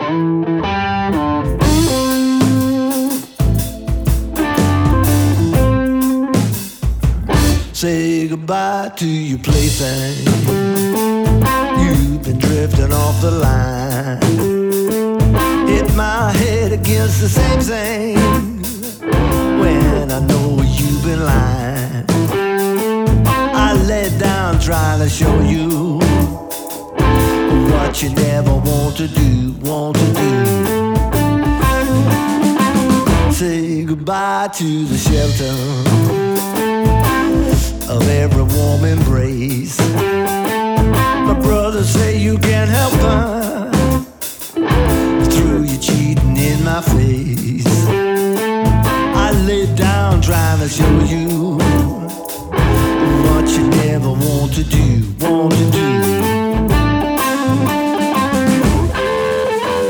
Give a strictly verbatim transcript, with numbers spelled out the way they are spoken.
Say goodbye to your plaything. You've been drifting off the line. Hit my head against the same thing when I know you've been lying. I let down trying to show you what you never want to do, want to do. Say goodbye to the shelter of every warm embrace. My brothers say you can't help her through you cheating in my face. I lay down trying to show you what you never